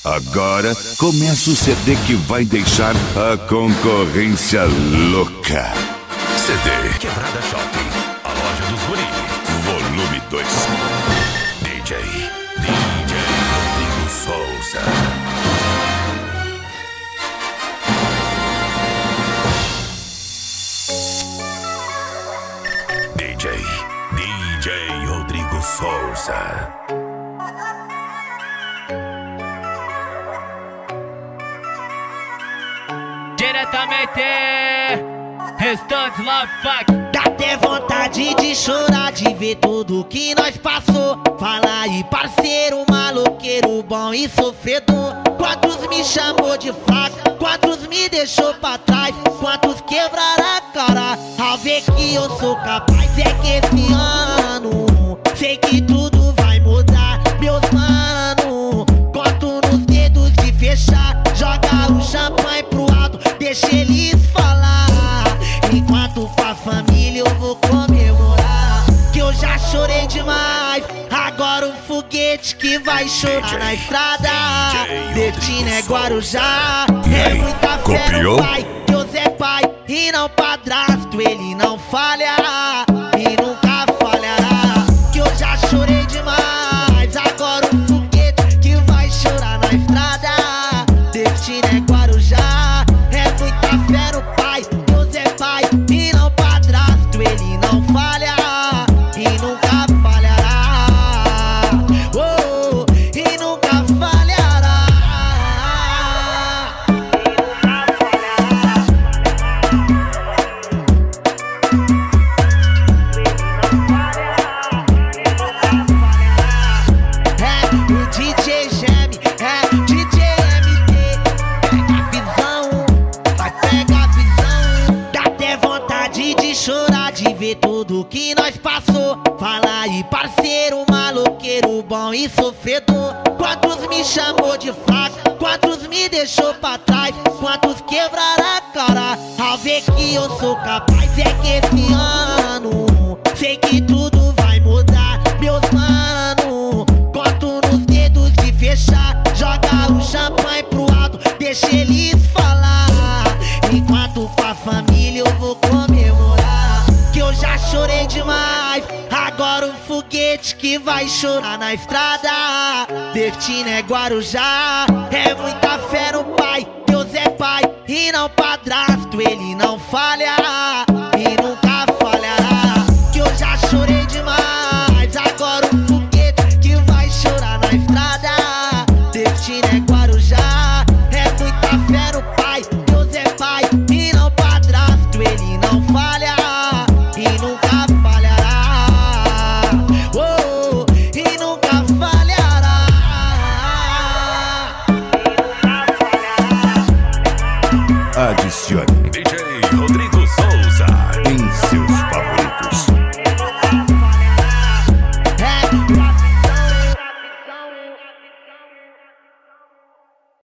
Agora começa o CD que vai deixar a concorrência louca. CD Quebrada Shopping, a loja dos guri. Volume 2. DJ Rodrigo Souza. DJ Rodrigo Souza. Diretamente Restantes Love Fuck. Dá até vontade de chorar, de ver tudo que nós passou. Fala aí, parceiro, maloqueiro, bom e sofredor. Quantos me chamou de fraco, quantos me deixou pra trás, quantos quebraram a cara ao ver que eu sou capaz. É que esse ano sei que tudo vai mudar, meus mano. Conto nos dedos de fechar, joga o champanhe pro alto, deixa eles falar. Enquanto pra família eu vou comemorar, que eu já chorei demais. Agora o foguete que vai chorar na estrada. Destino é Guarujá, é muita fé no pai. Deus é pai e não padrasto, ele não falha e nunca falhará. Que eu já chorei demais. Agora o foguete que vai chorar na estrada. Destino é Guarujá, é muita fé no pai. Deus é pai e não padrasto, ele não falha e nunca falhará. Oh, e nunca falhará. É o DJ Geme, é DJ MT. Pega a visão, vai pegar a visão. Dá até vontade de chorar, de ver tudo que nós passou. Fala aí, parceiro, maloqueiro, bom e sofredor. Quantos me chamou de fraco, quantos me deixou pra trás, quantos quebraram a cara ao ver que eu sou capaz. É que esse ano sei que tudo vai mudar, meus mano. Conto nos dedos de fechar, joga o champanhe pro alto, deixa eles falar. Enquanto pra família eu vou comemorar, que eu já chorei demais. Agora o foguete que vai chorar na estrada. Destino é Guarujá, é muita fé no pai. Deus é pai e não padrasto, ele não falha e nunca falhará. Que eu já chorei demais. Agora o foguete que vai chorar na estrada. Destino é Guarujá, é muita fé no pai. Deus é pai e não padrasto, ele não falha e nunca falhará. Oh, e nunca falhará. Adicione. DJ